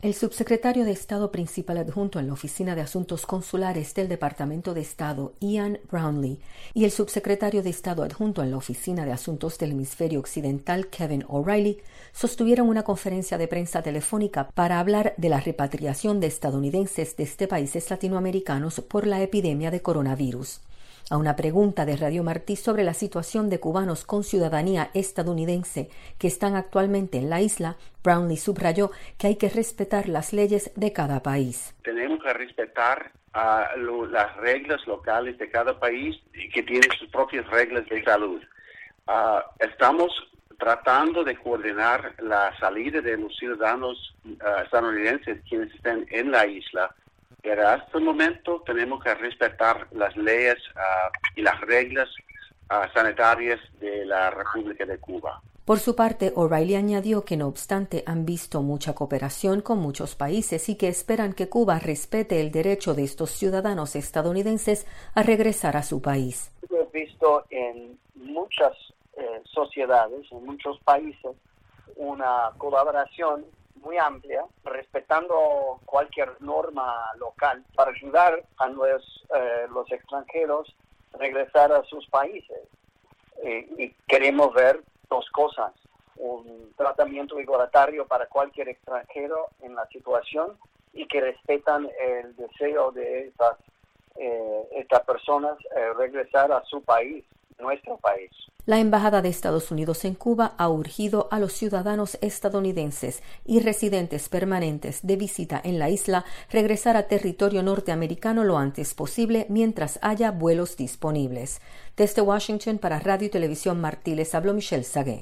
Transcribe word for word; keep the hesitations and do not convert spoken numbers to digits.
El subsecretario de Estado principal adjunto en la Oficina de Asuntos Consulares del Departamento de Estado, Ian Brownlee, y el subsecretario de Estado adjunto en la Oficina de Asuntos del Hemisferio Occidental, Kevin O'Reilly, sostuvieron una conferencia de prensa telefónica para hablar de la repatriación de estadounidenses desde países latinoamericanos por la epidemia de coronavirus. A una pregunta de Radio Martí sobre la situación de cubanos con ciudadanía estadounidense que están actualmente en la isla, Brownlee subrayó que hay que respetar las leyes de cada país. Tenemos que respetar uh, lo, las reglas locales de cada país y que tienen sus propias reglas de salud. Uh, estamos tratando de coordinar la salida de los ciudadanos uh, estadounidenses quienes estén en la isla. Pero hasta el momento tenemos que respetar las leyes uh, y las reglas uh, sanitarias de la República de Cuba. Por su parte, O'Reilly añadió que no obstante han visto mucha cooperación con muchos países y que esperan que Cuba respete el derecho de estos ciudadanos estadounidenses a regresar a su país. He visto en muchas eh, sociedades, en muchos países, una colaboración muy amplia, respetando cualquier norma local para ayudar a los, eh, los extranjeros a regresar a sus países. Eh, y queremos ver dos cosas: un tratamiento igualitario para cualquier extranjero en la situación y que respetan el deseo de estas, eh, estas personas eh, regresar a su país, nuestro país. La Embajada de Estados Unidos en Cuba ha urgido a los ciudadanos estadounidenses y residentes permanentes de visita en la isla regresar a territorio norteamericano lo antes posible mientras haya vuelos disponibles. Desde Washington para Radio y Televisión Martí les habló Michelle Sagué.